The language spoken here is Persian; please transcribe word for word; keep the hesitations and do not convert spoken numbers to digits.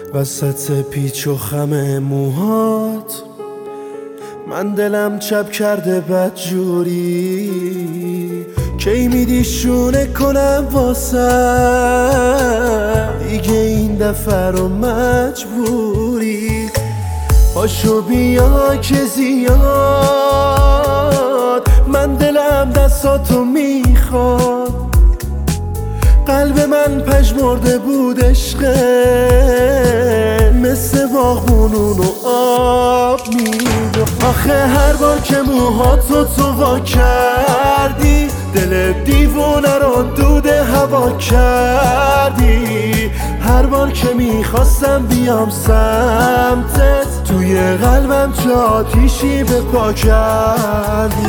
وسط پیچ و خم موهات من دلم چپ کرده بدجوری، کی میدی شونه کنم واسه دیگه این دفعه رو مجبوری. پاشو بیا که زیاد من دلم دستاتو میخواد، قلب من پژمرده بود عشقه مثل باغبونونو آب میده. آخه هر بار که موهاتو تو وا کردی دل دیوونه رو دود هوا کردی، هر بار که میخواستم بیام سمتت توی قلبم چه آتیشی به پا کردی.